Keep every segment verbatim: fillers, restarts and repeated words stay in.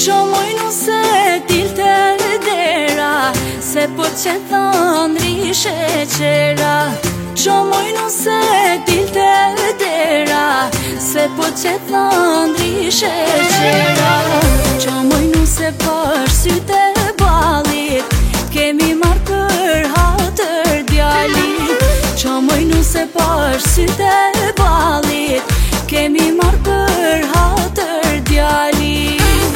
Qa moj nuse dilte dera, se po që thëndri sheqera. Qa moj nuse dilte dera, se po që thëndri sheqera. Qa moj nuse për syte balit, kemi marrë për hatër djalit. Qa moj nuse për syte balit, kemi marrë për hatër djalit.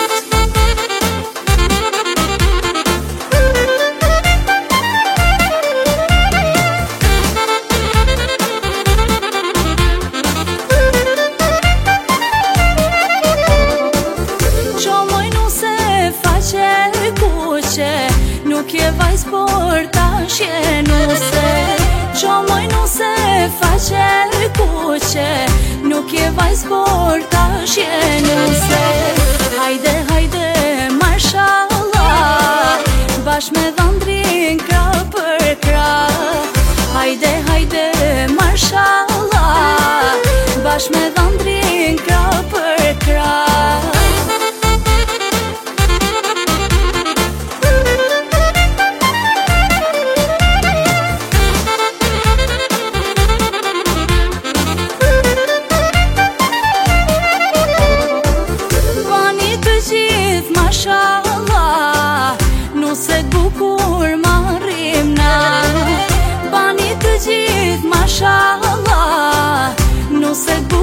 Nuk je vajz por ta shenuse. Qa moj nuse faqe kuqe, nuk je vajz por ta shenuse. Hajde, hajde, marshallah, bash me dhëndrin kra për kra. Hajde, hajde, marshallah, bash me dhëndrin kra për kra. Nuse t'bukur marrim na, bani të gjithë mashallah. Nuse t'bukur